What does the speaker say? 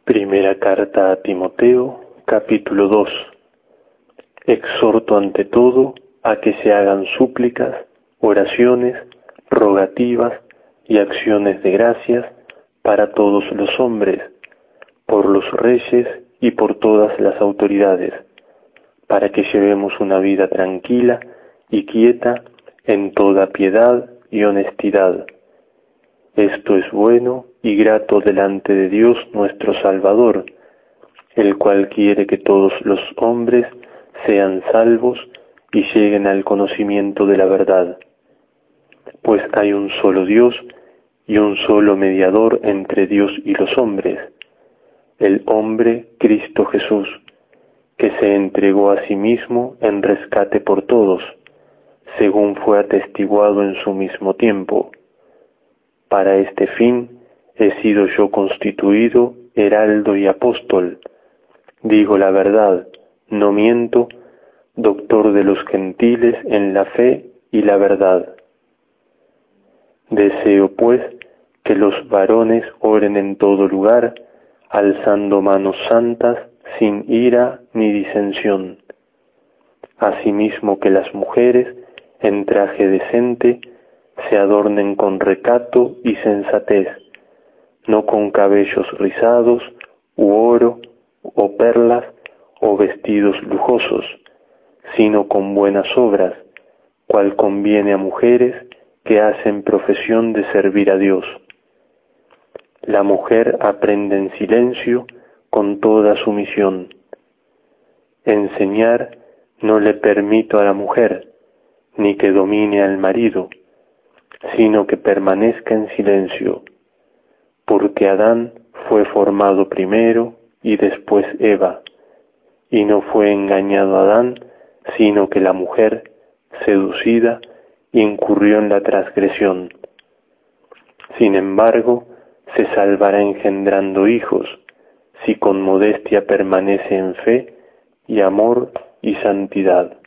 Primera carta a Timoteo, capítulo 2. Exhorto ante todo a que se hagan súplicas, oraciones, rogativas y acciones de gracias para todos los hombres, por los reyes y por todas las autoridades, para que llevemos una vida tranquila y quieta en toda piedad y honestidad. Esto es bueno y grato delante de Dios nuestro Salvador, el cual quiere que todos los hombres sean salvos y lleguen al conocimiento de la verdad. Pues hay un solo Dios y un solo mediador entre Dios y los hombres, el hombre Cristo Jesús, que se entregó a sí mismo en rescate por todos, según fue atestiguado en su mismo tiempo. Para este fin he sido yo constituido heraldo y apóstol. Digo la verdad, no miento, doctor de los gentiles en la fe y la verdad. Deseo, pues, que los varones oren en todo lugar, alzando manos santas, sin ira ni disensión. Asimismo que las mujeres, en traje decente, se adornen con recato y sensatez, no con cabellos rizados, u oro, o perlas, o vestidos lujosos, sino con buenas obras, cual conviene a mujeres que hacen profesión de servir a Dios. La mujer aprende en silencio con toda sumisión. Enseñar no le permito a la mujer, ni que domine al marido, sino que permanezca en silencio, porque Adán fue formado primero y después Eva, y no fue engañado Adán, sino que la mujer, seducida, incurrió en la transgresión. Sin embargo, se salvará engendrando hijos, si con modestia permanece en fe y amor y santidad.